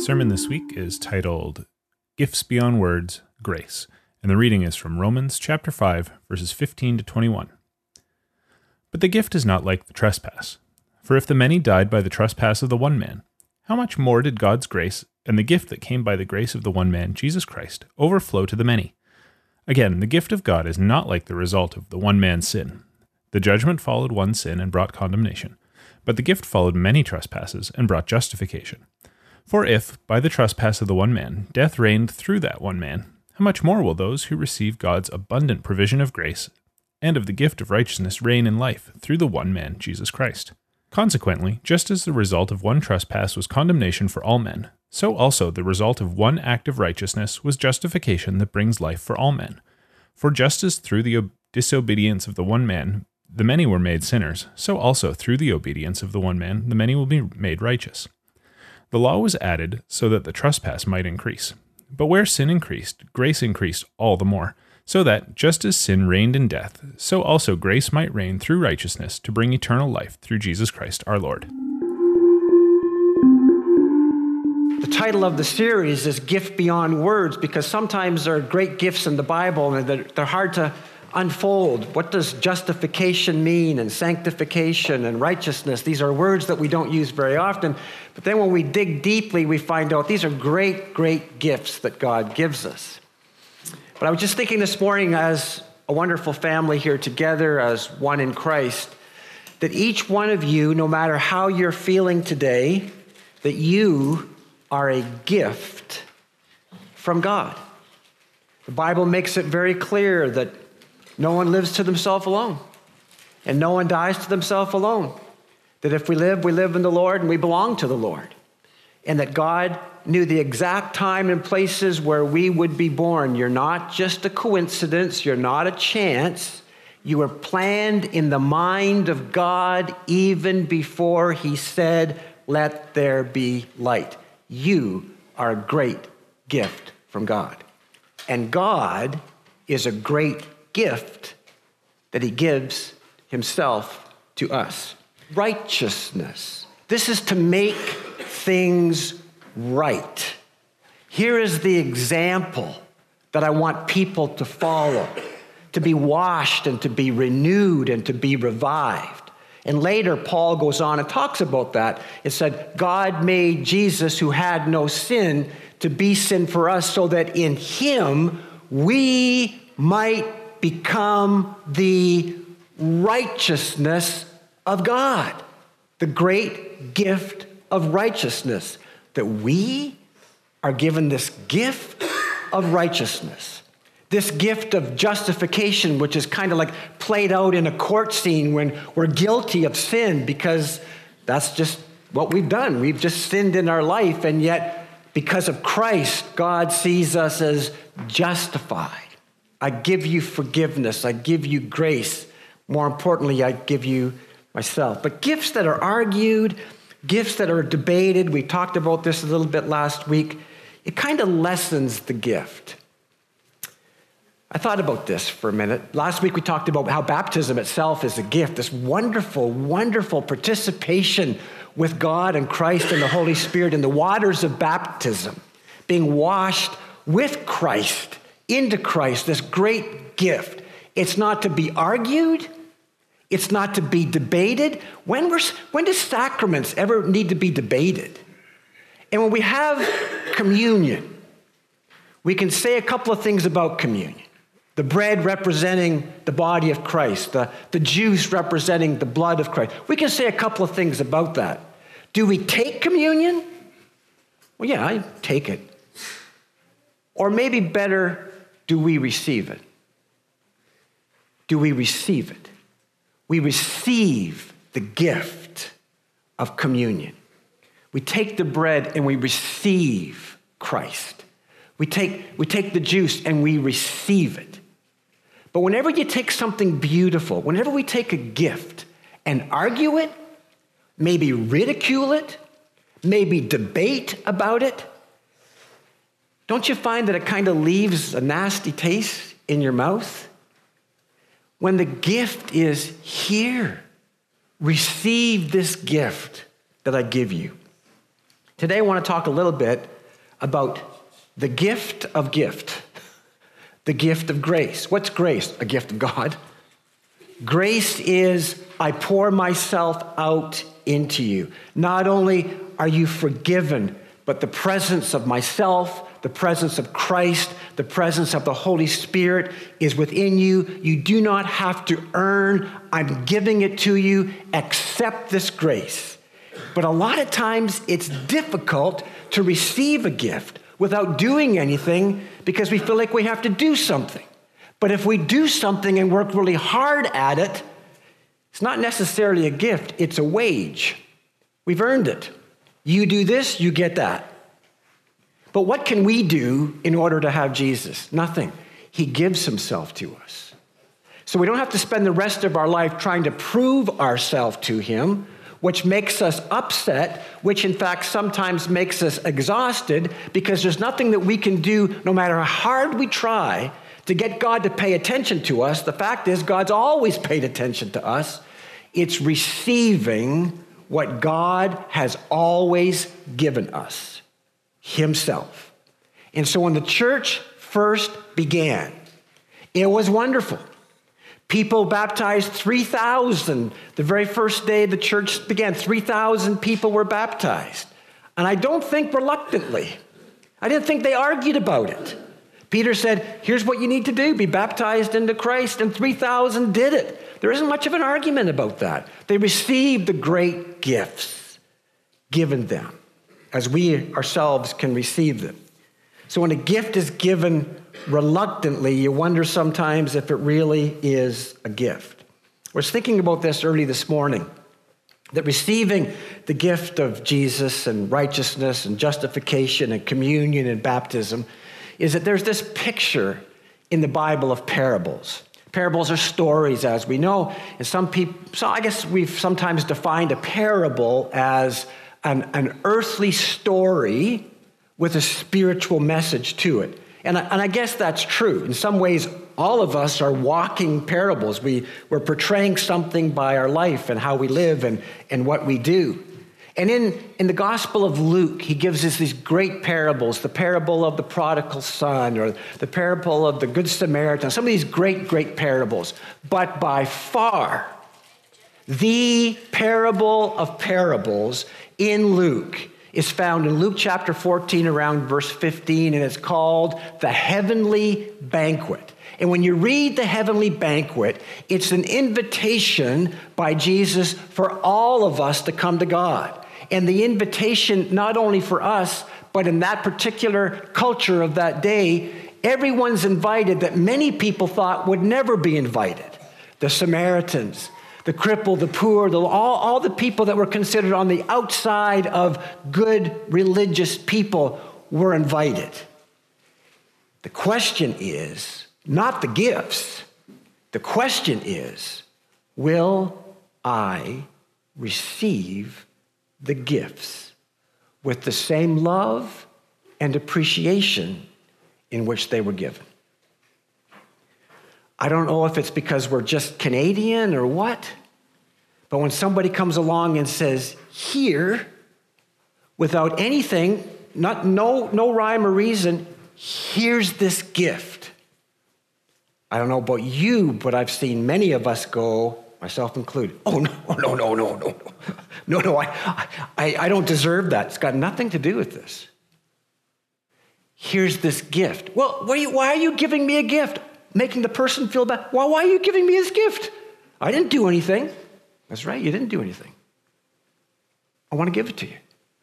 sermon this week is titled Gifts Beyond Words, Grace, and the reading is from Romans chapter 5, verses 15 to 21. But the gift is not like the trespass. For if the many died by the trespass of the one man, how much more did God's grace and the gift that came by the grace of the one man, Jesus Christ, overflow to the many? Again, the gift of God is not like the result of the one man's sin. The judgment followed one sin and brought condemnation, but the gift followed many trespasses and brought justification. For if, by the trespass of the one man, death reigned through that one man, how much more will those who receive God's abundant provision of grace and of the gift of righteousness reign in life through the one man, Jesus Christ? Consequently, just as the result of one trespass was condemnation for all men, so also the result of one act of righteousness was justification that brings life for all men. For just as through the disobedience of the one man the many were made sinners, so also through the obedience of the one man the many will be made righteous. The law was added so that the trespass might increase. But where sin increased, grace increased all the more, so that, just as sin reigned in death, so also grace might reign through righteousness to bring eternal life through Jesus Christ our Lord. The title of the series is Gift Beyond Words, because sometimes there are great gifts in the Bible and they're hard to unfold. What does justification mean, and sanctification and righteousness? These are words that we don't use very often. But then when we dig deeply, we find out these are great, great gifts that God gives us. But I was just thinking this morning, as a wonderful family here together as one in Christ, that each one of you, no matter how you're feeling today, that you are a gift from God. The Bible makes it very clear that no one lives to themselves alone, and no one dies to themselves alone. That if we live in the Lord, and we belong to the Lord. And that God knew the exact time and places where we would be born. You're not just a coincidence. You're not a chance. You were planned in the mind of God even before He said, "Let there be light." You are a great gift from God. And God is a great gift that He gives Himself to us. Righteousness. This is to make things right. Here is the example that I want people to follow, to be washed and to be renewed and to be revived. And later, Paul goes on and talks about that. It said, God made Jesus, who had no sin, to be sin for us, so that in Him we might become the righteousness of God. The great gift of righteousness. That we are given this gift of righteousness. This gift of justification, which is kind of like played out in a court scene when we're guilty of sin, because that's just what we've done. We've just sinned in our life, and yet because of Christ, God sees us as justified. I give you forgiveness. I give you grace. More importantly, I give you myself. But gifts that are argued, gifts that are debated, we talked about this a little bit last week, it kind of lessens the gift. I thought about this for a minute. Last week we talked about how baptism itself is a gift, this wonderful, wonderful participation with God and Christ and the Holy Spirit in the waters of baptism, being washed with Christ, into Christ, this great gift. It's not to be argued. It's not to be debated. When do sacraments ever need to be debated? And when we have communion, we can say a couple of things about communion. The bread representing the body of Christ, the juice representing the blood of Christ. We can say a couple of things about that. Do we take communion? Well, yeah, I take it. Or maybe better, do we receive it? Do we receive it? We receive the gift of communion. We take the bread and we receive Christ. We take the juice and we receive it. But whenever you take something beautiful, whenever we take a gift and argue it, maybe ridicule it, maybe debate about it, don't you find that it kind of leaves a nasty taste in your mouth? When the gift is here, receive this gift that I give you. Today I want to talk a little bit about the gift of gift, the gift of grace. What's grace? A gift of God. Grace is, I pour myself out into you. Not only are you forgiven, but the presence of myself, the presence of Christ, the presence of the Holy Spirit is within you. You do not have to earn. I'm giving it to you. Accept this grace. But a lot of times it's difficult to receive a gift without doing anything because we feel like we have to do something. But if we do something and work really hard at it, it's not necessarily a gift, it's a wage. We've earned it. You do this, you get that. But what can we do in order to have Jesus? Nothing. He gives himself to us. So we don't have to spend the rest of our life trying to prove ourselves to him, which makes us upset, which in fact sometimes makes us exhausted because there's nothing that we can do no matter how hard we try to get God to pay attention to us. The fact is God's always paid attention to us. It's receiving what God has always given us, himself. And so when the church first began, it was wonderful. People baptized 3,000. The very first day the church began, 3,000 people were baptized. And I don't think reluctantly. I didn't think they argued about it. Peter said, here's what you need to do, be baptized into Christ, and 3,000 did it. There isn't much of an argument about that. They received the great gifts given them, as we ourselves can receive them. So when a gift is given reluctantly, you wonder sometimes if it really is a gift. I was thinking about this early this morning, that receiving the gift of Jesus and righteousness and justification and communion and baptism is that there's this picture in the Bible of parables. Parables are stories, as we know. And so I guess we've sometimes defined a parable as an earthly story with a spiritual message to it. And I guess that's true. In some ways, all of us are walking parables. We're portraying something by our life and how we live and what we do. And in the Gospel of Luke, he gives us these great parables, the parable of the prodigal son or the parable of the Good Samaritan, some of these great, great parables. But by far, the parable of parables in Luke is found in Luke chapter 14 around verse 15, and it's called the Heavenly Banquet. And when you read the Heavenly Banquet, it's an invitation by Jesus for all of us to come to God. And the invitation, not only for us, but in that particular culture of that day, everyone's invited that many people thought would never be invited. The Samaritans, the crippled, the poor, all the people that were considered on the outside of good religious people were invited. The question is not the gifts. The question is, will I receive the gifts with the same love and appreciation in which they were given? I don't know if it's because we're just Canadian or what, but when somebody comes along and says, here, without anything, no rhyme or reason, here's this gift. I don't know about you, but I've seen many of us go, myself included, oh, no, I don't deserve that. It's got nothing to do with this. Here's this gift. Well, why are you giving me a gift? Making the person feel bad. Well, why are you giving me this gift? I didn't do anything. That's right, you didn't do anything. I want to give it to you.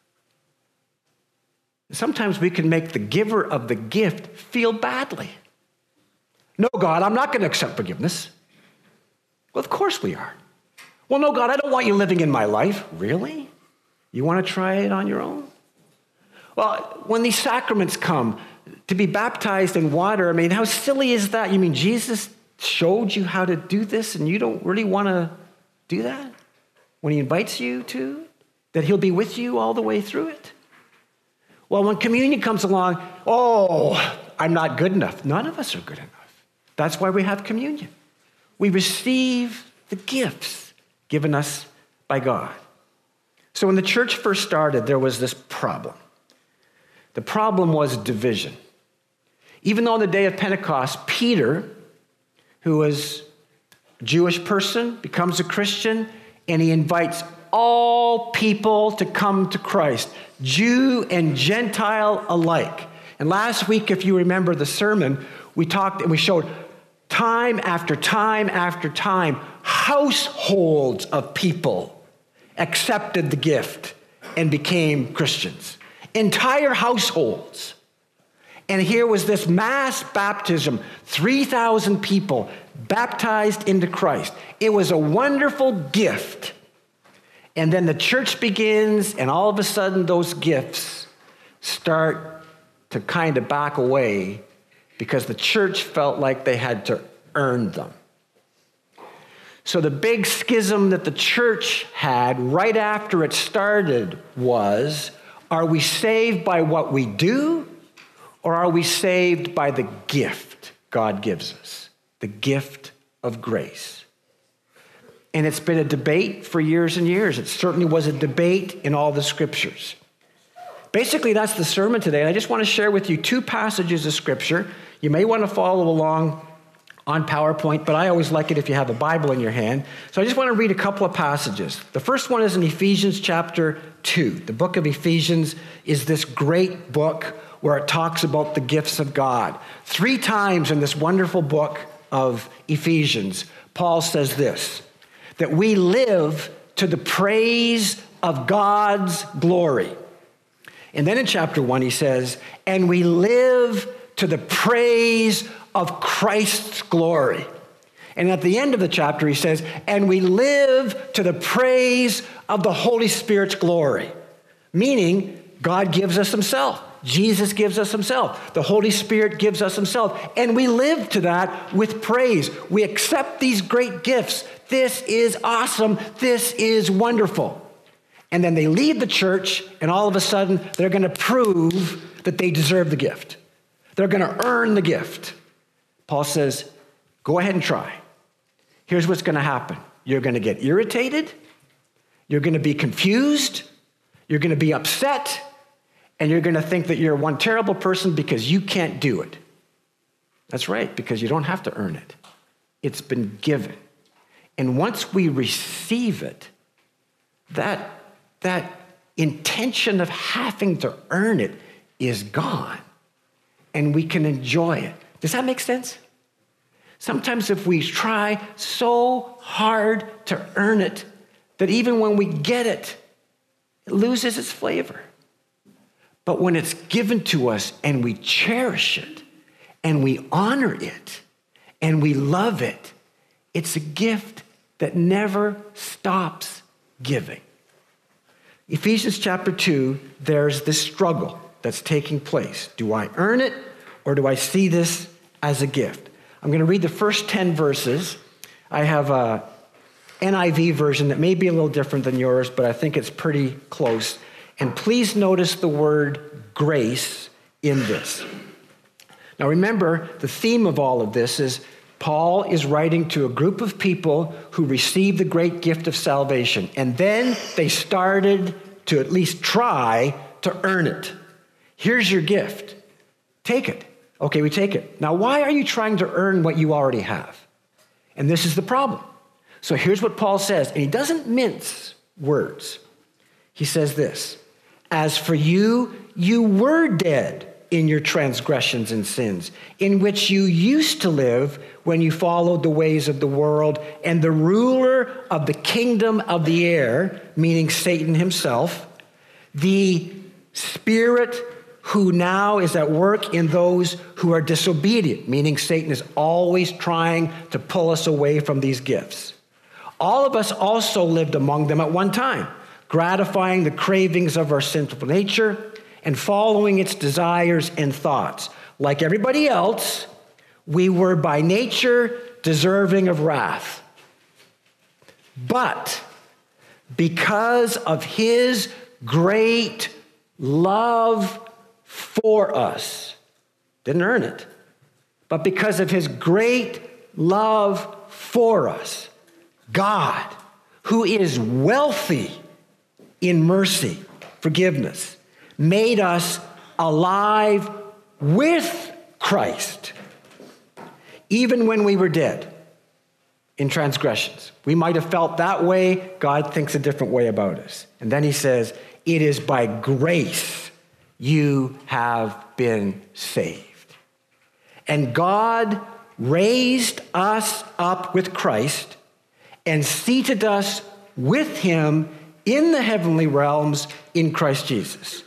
Sometimes we can make the giver of the gift feel badly. No, God, I'm not going to accept forgiveness. Well, of course we are. Well, no, God, I don't want you living in my life. Really? You want to try it on your own? Well, when these sacraments come, to be baptized in water, I mean, how silly is that? You mean Jesus showed you how to do this and you don't really want to do that? When he invites you to, that he'll be with you all the way through it? Well, when communion comes along, oh, I'm not good enough. None of us are good enough. That's why we have communion. We receive the gifts given us by God. So when the church first started, there was this problem. The problem was division. Even though on the day of Pentecost, Peter, who was a Jewish person, becomes a Christian, and he invites all people to come to Christ, Jew and Gentile alike. And last week, if you remember the sermon, we talked and we showed time after time after time, households of people accepted the gift and became Christians. Entire households. And here was this mass baptism, 3,000 people baptized into Christ. It was a wonderful gift. And then the church begins, and all of a sudden those gifts start to kind of back away because the church felt like they had to earn them. So the big schism that the church had right after it started was, are we saved by what we do, or are we saved by the gift God gives us, the gift of grace? And it's been a debate for years and years. It certainly was a debate in all the scriptures. Basically, that's the sermon today. And I just want to share with you two passages of scripture. You may want to follow along on PowerPoint, but I always like it if you have a Bible in your hand. So I just want to read a couple of passages. The first one is in Ephesians chapter 2. The book of Ephesians is this great book where it talks about the gifts of God. 3 times in this wonderful book of Ephesians, Paul says this, that we live to the praise of God's glory. And then in chapter 1, he says, and we live to the praise of Christ's glory. And at the end of the chapter, he says, and we live to the praise of the Holy Spirit's glory. Meaning, God gives us himself. Jesus gives us himself. The Holy Spirit gives us himself. And we live to that with praise. We accept these great gifts. This is awesome. This is wonderful. And then they leave the church, and all of a sudden, they're going to prove that they deserve the gift. They're going to earn the gift. Paul says, go ahead and try. Here's what's going to happen. You're going to get irritated. You're going to be confused. You're going to be upset. And you're going to think that you're one terrible person because you can't do it. That's right, because you don't have to earn it. It's been given. And once we receive it, that intention of having to earn it is gone. And we can enjoy it. Does that make sense? Sometimes if we try so hard to earn it, that even when we get it, it loses its flavor. But when it's given to us and we cherish it and we honor it and we love it, it's a gift that never stops giving. Ephesians chapter 2, there's this struggle that's taking place. Do I earn it or do I see this as a gift? I'm going to read the first 10 verses. I have a NIV version that may be a little different than yours, but I think it's pretty close. And please notice the word grace in this. Now remember, the theme of all of this is Paul is writing to a group of people who received the great gift of salvation. And then they started to at least try to earn it. Here's your gift. Take it. Okay, we take it. Now, why are you trying to earn what you already have? And this is the problem. So here's what Paul says, and he doesn't mince words. He says this, as for you, you were dead in your transgressions and sins, in which you used to live when you followed the ways of the world and the ruler of the kingdom of the air, meaning Satan himself, the spirit who now is at work in those who are disobedient, meaning Satan is always trying to pull us away from these gifts. All of us also lived among them at one time, gratifying the cravings of our sinful nature and following its desires and thoughts. Like everybody else, we were by nature deserving of wrath. But because of his great love for us, didn't earn it, but because of his great love for us, God, who is wealthy in mercy, forgiveness, made us alive with Christ, even when we were dead in transgressions. We might have felt that way. God thinks a different way about us. And then he says, it is by grace you have been saved. And God raised us up with Christ and seated us with him in the heavenly realms in Christ Jesus.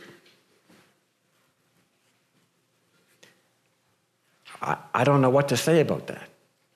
I don't know what to say about that.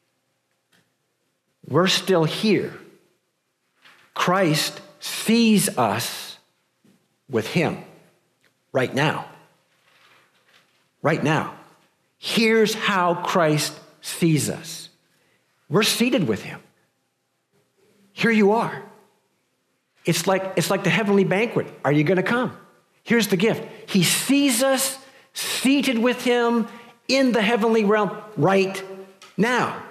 We're still here. Christ sees us with him right now. Right now. Here's how Christ sees us. We're seated with him. Here you are. It's like the heavenly banquet. Are you going to come? Here's the gift. He sees us seated with him in the heavenly realm right now.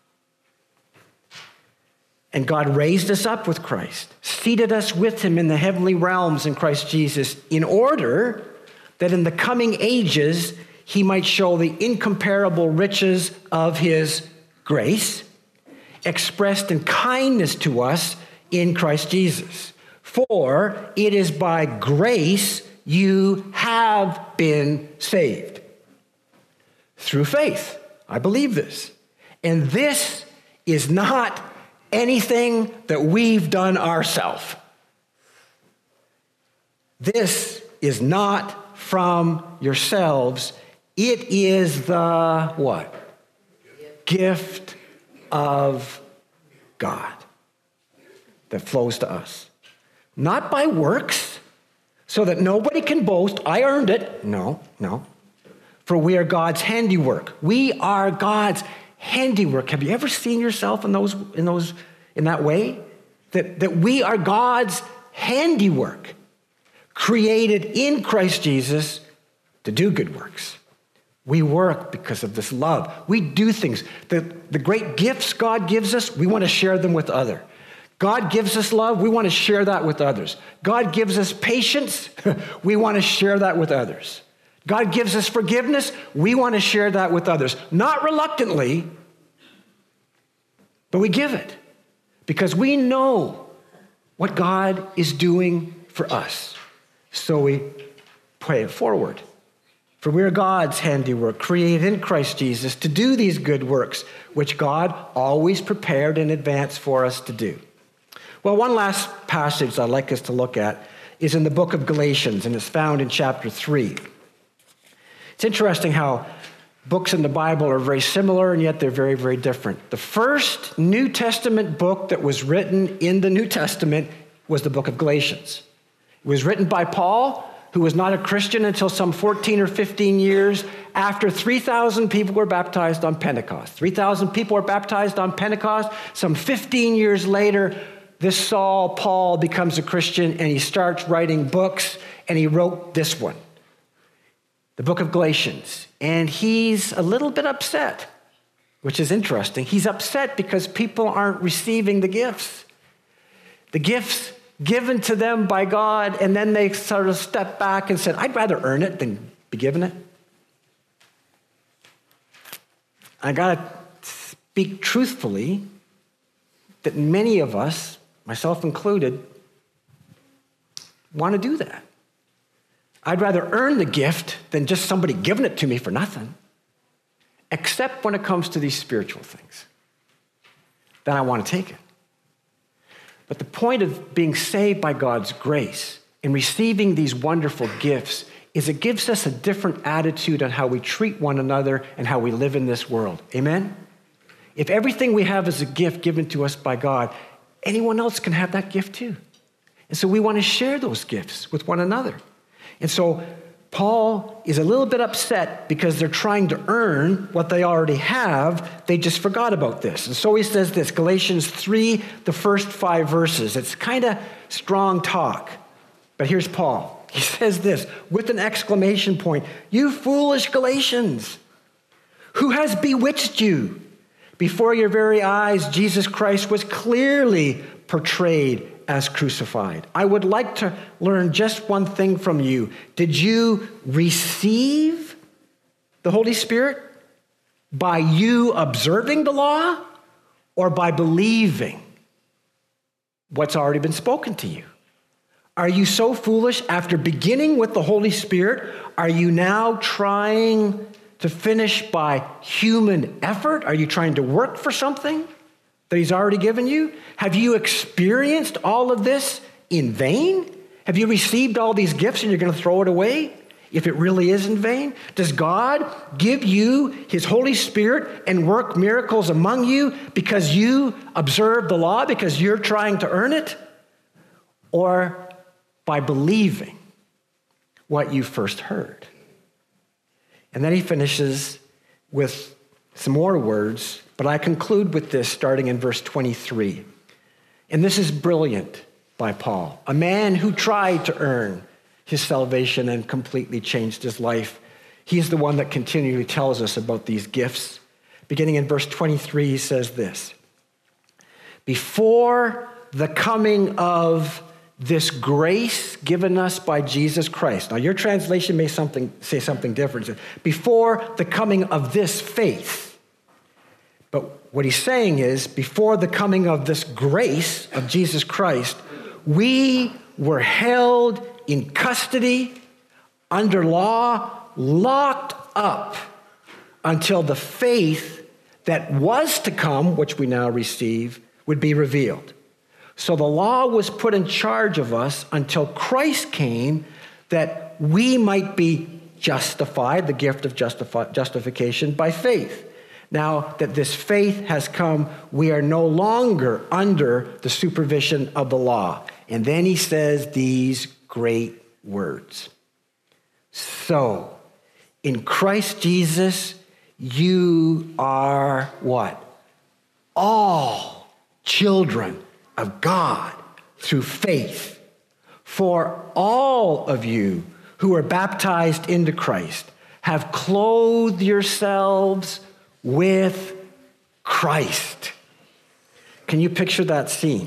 And God raised us up with Christ, seated us with him in the heavenly realms in Christ Jesus, in order that in the coming ages he might show the incomparable riches of his grace, expressed in kindness to us in Christ Jesus. For it is by grace you have been saved. Through faith. I believe this. And this is not anything that we've done ourselves. This is not from yourselves. It is the what? Gift of God that flows to us. Not by works, so that nobody can boast, I earned it. No. For we are God's handiwork. We are God's handiwork. Have you ever seen yourself in that way? That we are God's handiwork, created in Christ Jesus to do good works. We work because of this love. We do things. The great gifts God gives us, we want to share them with others. God gives us love, we want to share that with others. God gives us patience, we want to share that with others. God gives us forgiveness, we want to share that with others. Not reluctantly, but we give it because we know what God is doing for us. So we pray it forward. For we are God's handiwork, created in Christ Jesus to do these good works, which God always prepared in advance for us to do. Well, one last passage I'd like us to look at is in the book of Galatians, and it's found in chapter 3. It's interesting how books in the Bible are very similar, and yet they're very, very different. The first New Testament book that was written in the New Testament was the book of Galatians. It was written by Paul, who was not a Christian until some 14 or 15 years after 3,000 people were baptized on Pentecost. 3,000 people were baptized on Pentecost. Some 15 years later, this Saul, Paul, becomes a Christian, and he starts writing books, and he wrote this one, the book of Galatians. And he's a little bit upset, which is interesting. He's upset because people aren't receiving the gifts. The gifts given to them by God, and then they sort of step back and said, I'd rather earn it than be given it. I got to speak truthfully that many of us, myself included, want to do that. I'd rather earn the gift than just somebody giving it to me for nothing, except when it comes to these spiritual things. Then I want to take it. But the point of being saved by God's grace and receiving these wonderful gifts is it gives us a different attitude on how we treat one another and how we live in this world. Amen? If everything we have is a gift given to us by God, anyone else can have that gift too. And so we want to share those gifts with one another. And so Paul is a little bit upset because they're trying to earn what they already have. They just forgot about this. And so he says this, Galatians 3, the first 5 verses. It's kind of strong talk. But here's Paul. He says this with an exclamation point. You foolish Galatians, who has bewitched you? Before your very eyes, Jesus Christ was clearly portrayed as crucified. I would like to learn just one thing from you. Did you receive the Holy Spirit by you observing the law or by believing what's already been spoken to you? Are you so foolish after beginning with the Holy Spirit? Are you now trying to finish by human effort? Are you trying to work for something that he's already given you? Have you experienced all of this in vain? Have you received all these gifts and you're going to throw it away if it really is in vain? Does God give you his Holy Spirit and work miracles among you because you observe the law, because you're trying to earn it? Or by believing what you first heard? And then he finishes with some more words, but I conclude with this starting in verse 23. And this is brilliant by Paul, a man who tried to earn his salvation and completely changed his life. He's the one that continually tells us about these gifts. Beginning in verse 23, he says this: before the coming of this grace given us by Jesus Christ. Now, your translation may say something different. Before the coming of this faith. But what he's saying is, before the coming of this grace of Jesus Christ, we were held in custody, under law, locked up until the faith that was to come, which we now receive, would be revealed. So the law was put in charge of us until Christ came, that we might be justified, the gift of justification by faith. Now that this faith has come, we are no longer under the supervision of the law. And then he says these great words. So, in Christ Jesus, you are what? All children of God through faith. For all of you who are baptized into Christ have clothed yourselves with Christ. Can you picture that scene?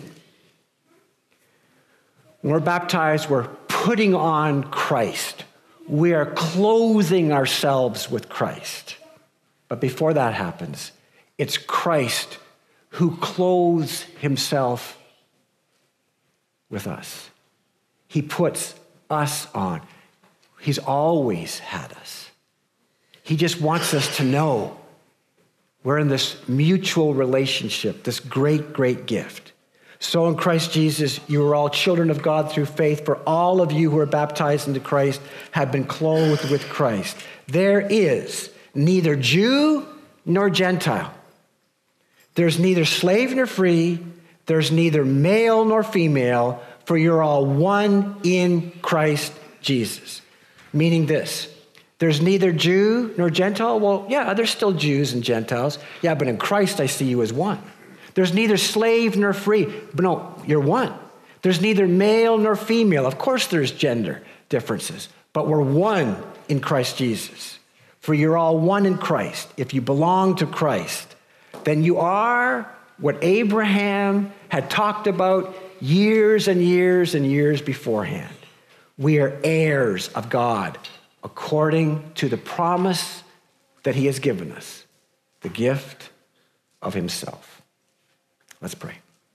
When we're baptized, we're putting on Christ. We are clothing ourselves with Christ. But before that happens, it's Christ who clothes himself with us. He puts us on. He's always had us. He just wants us to know we're in this mutual relationship, this great, great gift. So in Christ Jesus, you are all children of God through faith, for all of you who are baptized into Christ have been clothed with Christ. There is neither Jew nor Gentile. There's neither slave nor free. There's neither male nor female, for you're all one in Christ Jesus. Meaning this: there's neither Jew nor Gentile. Well, yeah, there's still Jews and Gentiles. Yeah, but in Christ I see you as one. There's neither slave nor free. But no, you're one. There's neither male nor female. Of course there's gender differences, but we're one in Christ Jesus. For you're all one in Christ. If you belong to Christ, then you are what Abraham had talked about years and years and years beforehand. We are heirs of God according to the promise that he has given us, the gift of himself. Let's pray.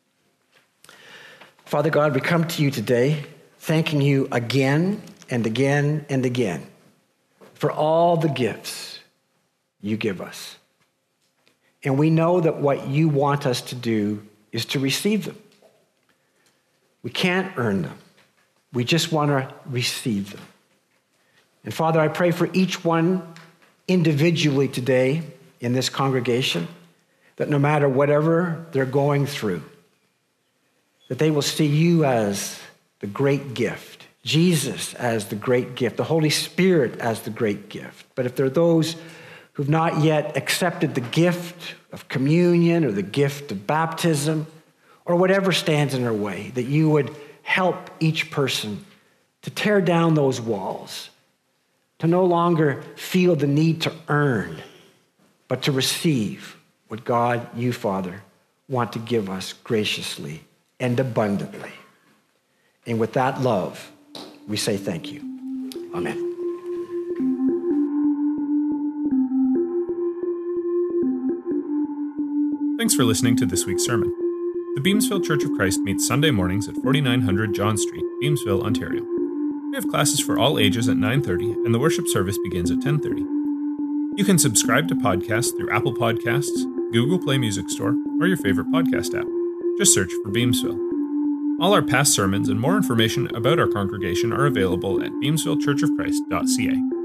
Father God, we come to you today thanking you again and again and again for all the gifts you give us. And we know that what you want us to do is to receive them. We can't earn them. We just want to receive them. And Father, I pray for each one individually today in this congregation, that no matter whatever they're going through, that they will see you as the great gift, Jesus as the great gift, the Holy Spirit as the great gift. But if there are those who've not yet accepted the gift of communion or the gift of baptism or whatever stands in their way, that you would help each person to tear down those walls, to no longer feel the need to earn, but to receive what God, you, Father, want to give us graciously and abundantly. And with that love, we say thank you. Amen. Thanks for listening to this week's sermon. The Beamsville Church of Christ meets Sunday mornings at 4900 John Street, Beamsville, Ontario. We have classes for all ages at 9:30, and the worship service begins at 10:30. You can subscribe to podcasts through Apple Podcasts, Google Play Music Store, or your favorite podcast app. Just search for Beamsville. All our past sermons and more information about our congregation are available at beamsvillechurchofchrist.ca.